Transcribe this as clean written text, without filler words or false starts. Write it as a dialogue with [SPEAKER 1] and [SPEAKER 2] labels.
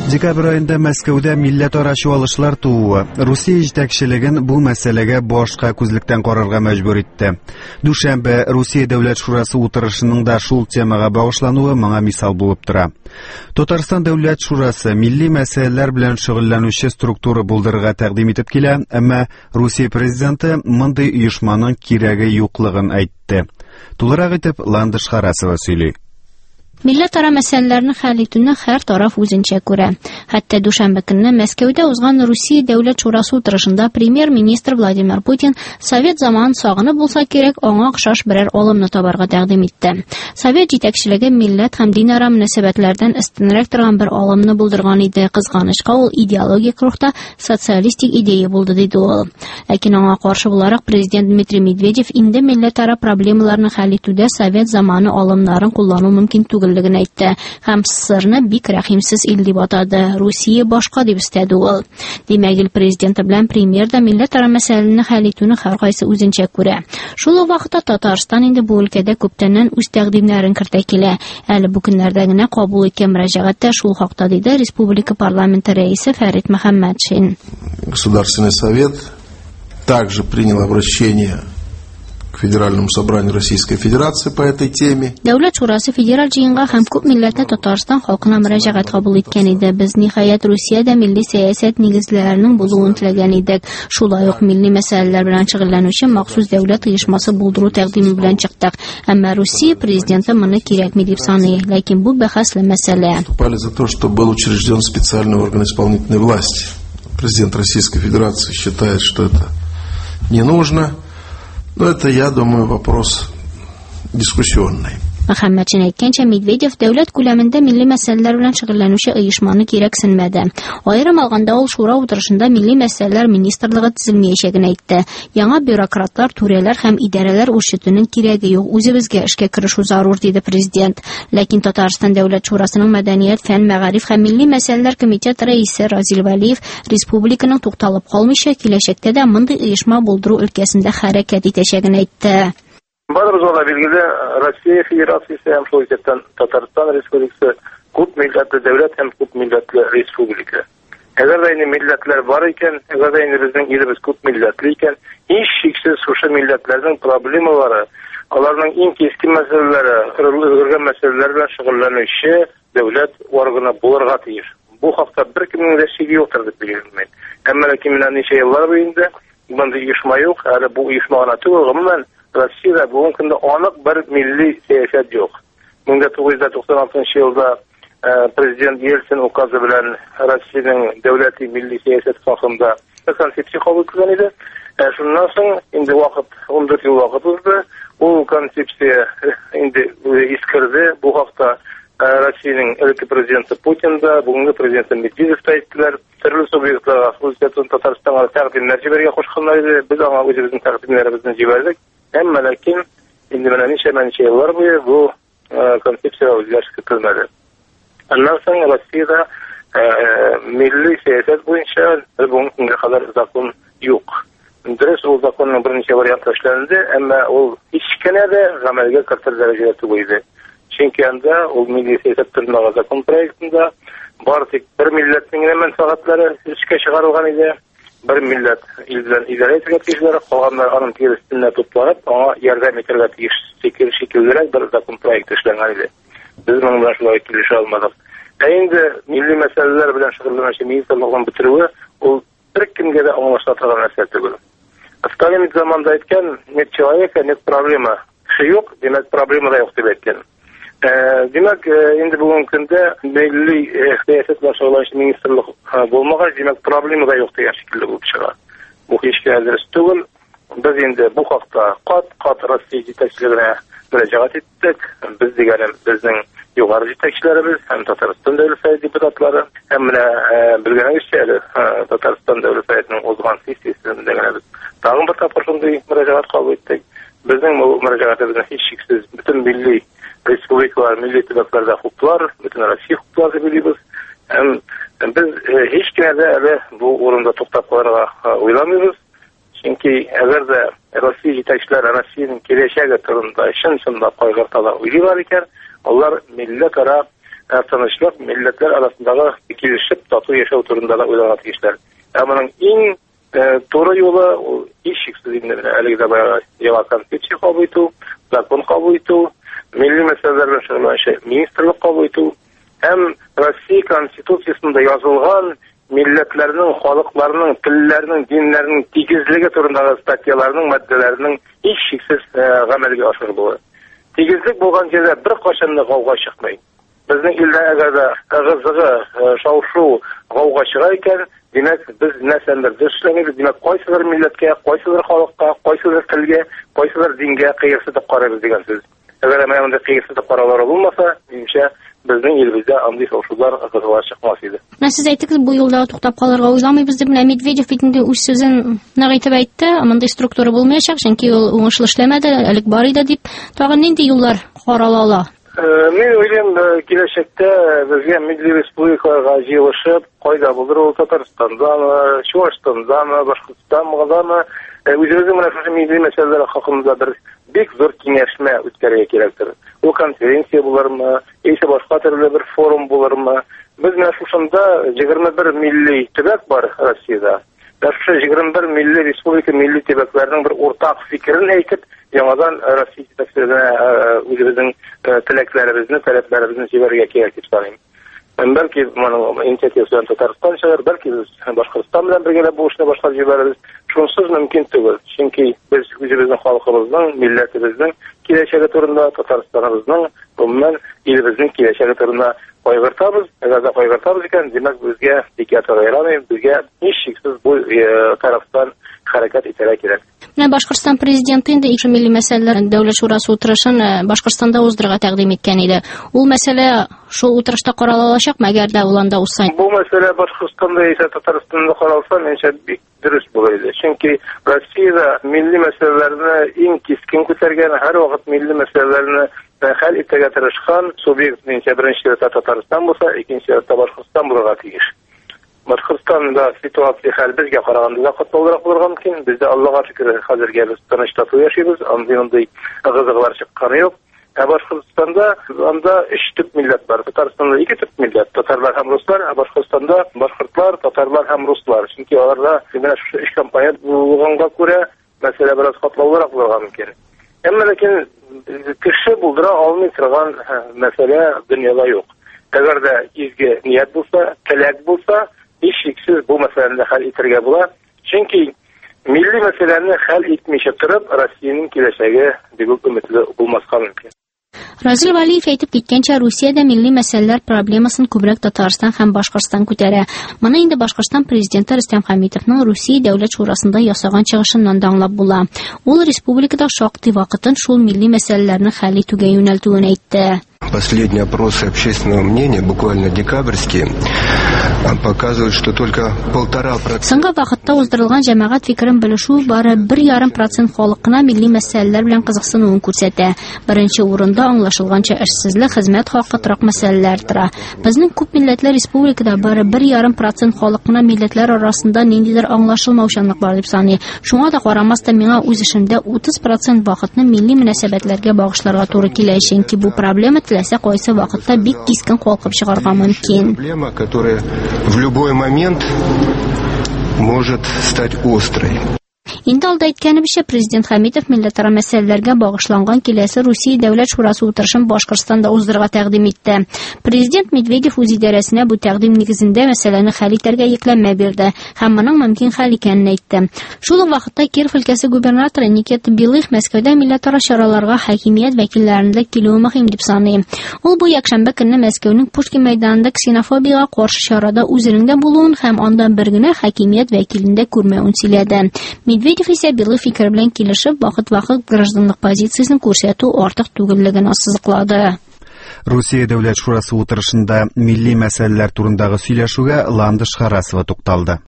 [SPEAKER 1] Декабрь ayında Мәскәүдә милләтара чуалышлар тууы Русия җитәкчелеген бу мәсьәләгә башка күзлектән карарга мәҗбүр итте. Дүшәмбе Русия Дәүләт Шурасы утырышының да шул темага багышлануы моңа мисал булып тора. Татарстан Дәүләт Шурасы милли мәсьәләләр белән шөгыльләнүче структура булдырырга тәкъдим итеп килә, әмма Русия президенты мондый оешманың кирәге юклыгын әйтте. Тулырак итеп Ландыш Харасова сөйли.
[SPEAKER 2] Милләтара мәсьәләләрне хәл итүне һәр тараф үзенчә күрә. Хәтта дүшәмбе көнне Мәскәүдә узган Русия Дәүләт Шурасы утырышында премьер-министр Владимир Путин Совет заманын сагынып булса кирәк, аңа охшаш берәр алымны табарга тәкъдим итте. Совет җитәкчелеге милләт һәм динара мөнәсәбәтләрдән өстенрәк торган бер алымны булдырган иде. Кызганычка, ул идеологик рухта социалистик идея булды диде ул. Ләкин аңа каршы буларак президент Дмитрий Медведев инде милләтара проблемаларны хәл итүдә Совет заманы алымнарын куллану мөмкин түгеллеген әйтте. Һәм СССРны бик рәхимсез ил дип атады. Русия башка дип өстәде ул. Димәк, ил президенты белән премьер да милләтара мәсьәләне хәл итүне һәркайсы үзенчә күрә. Шул ук вакытта Татарстан инде бу өлкәдә күптәннән үз тәкъдимнәрен кертә килә. Әле бу көннәрдә генә кабул иткән мөрәҗәгатьтә шул хакта диде республика парламенты рәисе Фәрит Мөхәммәтшин.
[SPEAKER 3] Государственный совет также принял обращение к Федеральному собранию Российской Федерации по этой теме.
[SPEAKER 2] Дәүләт Шурасы федераль җыенга һәм күп милләтле Татарстан халкына мөрәҗәгать кабул иткән иде. Без ниһаять Русиядә милли сәясәт нигезләренең булуын теләгән идек. Шулай ук милли мәсьәләләр белән шөгыльләнүче махсус дәүләт оешмасы булдыру тәкъдиме белән чыктык. Әмма Русия президенты моны кирәкми дип саный. Ләкин бу бәхәсле мәсьәлә.
[SPEAKER 3] Выступали за то, что был учрежден специальный орган исполнительной власти. Президент Российской Федерации считает, что это не нужно. Но это, я думаю, вопрос дискуссионный.
[SPEAKER 2] Мөхәммәтшин әйткәнчә, Медведев дәүләт күләмендә милли мәсьәләләр белән шөгыльләнүче оешманы кирәксенмәде. Аерым алганда ул шура утырышында милли мәсьәләләр министрлыгы төзелмәячәген әйтте. Яңа бюрократлар, түрәләр һәм идарәләр үрчетүнең кирәге юк, үзебезгә эшкә керешү зарур диде президент. Ләкин Татарстан Дәүләт Шурасының мәдәният, фән, мәгариф һәм милли мәсьәләләр комитеты рәисе Разил Вәлиев республиканың тукталып калмыйча киләчәктә дә мондый оешма булдыру өлкәсендә хәрәкәт итәчәген әйтте.
[SPEAKER 4] Барыбызга билгеле, Россия Федерациясе һәм шул исәптән Татарстан Республикасы күп милләтле дәүләт һәм күп милләтле республика. Әгәр дә инде милләтләр бар икән, әгәр дә инде безнең илебез күп милләтле икән, һичшиксез шушы милләтләрнең проблемалары, аларның иң кескен мәсьәләләре, өлгергән мәсьәләләр белән шөгыльләнүче дәүләт органы булырга тиеш. Бу хакта беркемнең дә шиге юктыр дип беләм. Әмма ләкин менә ничә еллар буенча мондый оешма юк, әле бу оешма гына түгел, гомумән Россиядә бүгенге көндә анык бер милли сәясәт юк. 1996 елда президент Ельцин указы белән Россиянең дәүләти милли сәясәт хакында концепция кабул ителгән иде. Шуннан соң инде вакыт 14 ел вакыт узды. Ул концепция инде искерде. Бу хакта Россиянең элекке президенты Путин да, бүгенге президенты Медведев та әйттеләр. Төрле субъектларга, хусусәтен Татарстанга тәкъдимнәр җибәргән кушканнар иде. Без аңа үзебезнең тәкъдимнәребезне җибәрдек. Әмма ләкин инде менә ничә еллар буе бу концепция үзгәреш кертелмәде. Аннан соң Россиядә милли сәясәт буенча бүгенге көнгә кадәр закон юк. Дөрес, ул законның берничә варианты эшләнде, әмма ул һич кенә дә гамәлгә кертер дәрәҗәдә түгел иде. Чөнки анда ул милли сәясәт турындагы закон проектында бары тик бер милләтнең мәнфәгатьләре эшкә чыгарылган иде. Бер милләт ил белән идарә итәргә тиешләр, калганнар аның тиресенә тупланып, аңа ярдәм итәргә тиеш шикеллерәк бер закон проекты эшләнгән иде. Без моның белән шулай килешә алмадык. Инде милли мәсьәләләр белән шөгыльләнүче министрлыкның бетерүе ул беркемгә дә аңлашыла торган нәрсә түгел. Сталин заманында әйткән, нет человека, нет проблемы. Кеше юк, димәк проблема да юк дип әйткән. Димәк, инде бүгенге көндә милли сәясәт белән шөгыльләнүче министрлык булмагач, димәк проблема да юк дигән шикелле булып чыга. Бу һич кенә дөрес түгел. Без инде бу хакта кат Россия җитәкчелегенә мөрәҗәгать иттек. Без дигәнем безнең югары җитәкчеләребез һәм Татарстан Дәүләт Советы депутатлары һәм менә белгәнегезчә әле Татарстан Дәүләт Советының узган сессиясендә генә без тагын бер тапкыр шундый мөрәҗәгать кабул иттек. Безнең мөрәҗәгатебезне һичшиксез бөтен милли республикалар, милли төбәкләрдә хуплар, бөтен Россия хуплар дип билгибез. Без һич кенә дә әле бу урында туктап калырга уйламыйбыз. Чөнки әгәр дә Россия җитәкчеләре Россиянең киләчәге турында чын-чынлап кайгырталар уйлыйлар икән, алар милләтара тынычлык, милләтләр арасындагы килешеп тату яшәү турында да уйларга тиешләр. Моның иң туры юлы ул һичшиксез инде әлеге дә баягы яңа конституция кабул итү, закон кабул итү, милли мәсьәләләр белән шөгыльләнүче министрлык кабул итү һәм Россия конституциясында язылган милләтләрнең, халыкларның, телләрнең, диннәрнең тигезлеге турындагы статьяларның, маддәләрнең һичшиксез гамәлгә ашырылуы. Тигезлек булган җирдә беркайчан да гауга чыкмый. Безнең илдә әгәр дә ыгы-зыгы, шау-шу, гауга чыга икән, димәк, без нәрсәдер эшләмибез, димәк, кайсыдыр милләткә, кайсыдыр халыкка, кайсыдыр телгә, кайсыдыр дингә кыйрсыз дип карарбыз дигән сүз. Әгәр монда кыйрсыз дип караулар булмаса, минемчә, безнең илебездә андый шау-шулар, ыгы-зыгылар чыкмас иде.
[SPEAKER 2] Сез әйттегез, бу юлда туктап калырга уйламыйбыз дип, Медведев бит инде үз сүзен нәгъ итеп әйтте, мондай структура булмаячак, чөнки ул уңышлы эшләмәде, элек бар иде дип, тагын нинди юллар карала?
[SPEAKER 4] Мен уйлыйм, киләчәктә безгә милли республикаларга җыелышып, кайда булдыр ул Татарстандамы, Чуашстандамы, Башкортстандамы, үзебезнең менә шушы милли мәсьәләләр хакында бер бик зур киңәшмә үткәрергә кирәктер. Ул конференция булырмы, яисә башка төрле бер форум булырмы? Без менә шушында 21 милли төбәк бар Россиядә. Шушы 21 милли республика милли төбәкләрнең бер уртак фикерен әйтеп, яңадан Россия җитәкчелегенә үзебезнең теләкләребезне, таләпләребезне җибәрергә кирәк дип саныйм. Бәлки моның инициативасын Татарстан чыгар, бәлки без Башкортстан белән бергә бу эшне башкарып җибәрәбез. Шунсыз мөмкин түгел. Чөнки без үзебезнең халкыбызның, милләтебезнең киләчәге турында, Татарстаныбызның, гомумән илебезнең киләчәге турында кайгыртабыз. Әгәр дә кайгыртабыз икән, димәк безгә дикәтор ярамый, безгә һичшиксез бу тарафтан хәрәкәт итәргә кирәк.
[SPEAKER 2] Менә Башкортстан президенты инде ике милли мәсьәләләр дәүләт шурасы утырышын Башкортстанда уздырырга тәкъдим иткән иде. Ул мәсьәлә шул утырышта каралачакмы, әгәр дә ул анда узса?
[SPEAKER 4] Бу мәсьәлә Башкортстанда яисә Татарстанда каралса, менчә бик дөрес булыр иде. Чөнки Россиядә милли мәсьәләләрне иң кискен күтәргән, һәр вакыт милли мәсьәләләрне хәл итәргә тырышкан субъект менчә беренче Татарстан булса, икенче Башкортстан булырга тиеш. Башкортстанда ситуация хәл безгә караганда да катлаулырак булырга мөмкин. Бездә Аллага шөкер хәзергә без тыныч тату яшибез, андый ыгы-зыгылар чыкканы юк. Башкортстанда анда 3 төп милләт бар. Татарстанда 2 төп милләт, татарлар һәм руслар, Башкортстанда башкортлар, татарлар һәм руслар. Чөнки аларда менә шу 3 компания булганга күрә мәсьәлә бераз катлаулырак булырга мөмкин. Әмма ләкин кеше булдыра алмый торган мәсьәлә дөньяда юк. Әгәр дә изге ният булса, теләк булса, һичшиксез бу мәсьәләне хәл итәргә була. Чөнки милли мәсьәләне хәл итмичә торып, Россиянең киләчәге бик үмитле булмаска мөмкин.
[SPEAKER 2] Разил Валиев әйтеп киткәнчә, Русиядә милли мәсьәләләр проблемасын күбрәк Татарстан һәм Башкортстан күтәрә. Моны инде Башкортстан президенты Рөстәм Хәмитовның Русия дәүләт шурасында ясаган чыгышыннан да аңлап була. Ул республикада шактый вакытын шул милли мәсьәләләрне хәл итүгә юнәлтүен әйтте.
[SPEAKER 5] Последние опросы общественного мнения, буквально декабрьские, показывают, что только 1,5%.
[SPEAKER 2] Соңгы вакытта уздырылган җәмәгать фикерен белешү бары 1,5% халык кына милли мәсьәләләр белән кызыксынуын күрсәтә. Беренче урында аңлашылганча эшсезлек, хезмәт хакы, торак мәсьәләләр тора. Безнең күп милләтле республикада бары 1,5% халык кына милләтләр арасында ниндидер аңлашылмаучанлык бар дип саный. Шуңа да карамастан миңа үз эшемдә 30% вакытны милли мөнәсәбәтләргә багышларга туры килә, чөнки бу проблема теләсә кайсы вакытта бик кискен калкып чыгарга мөмкин.
[SPEAKER 5] Проблема, которая в любой момент может стать острой.
[SPEAKER 2] Инде алда әйткәнебезчә, президент Хәмитов милләтара мәсьәләләргә багышланган киләсе Русия дәүләт шурасы утырышын Башкортстанда уздырырга тәкъдим итте. Президент Медведев үз идарәсенә бу тәкъдим нигезендә мәсьәләне хәл итәргә йөкләмә бирде һәм моның мөмкин хәл икәнен әйтте. Шул ук вакытта Киров өлкәсе губернаторы Никита Белых Мәскәүдә милләтара чараларга хакимият вәкилләренең дә килүе мөһим дип саный. Ул бу якшәмбе көнне Мәскәүнең Пушкин мәйданында ксенофобиягә каршы чарада үзенең дә булуын һәм анда бер генә хакимият вәкилендә күрмәвен сөйләде. Медведев исә Белых фикер белән килешеп, вакыт-вакыт гражданлык позициясен күрсәтү артык түгеллеген ассызыклады.
[SPEAKER 1] Русия дәүләт шурасы утырышында милли мәсьәләләр турындагы сөйләшүгә Ландыш Харасова тукталды.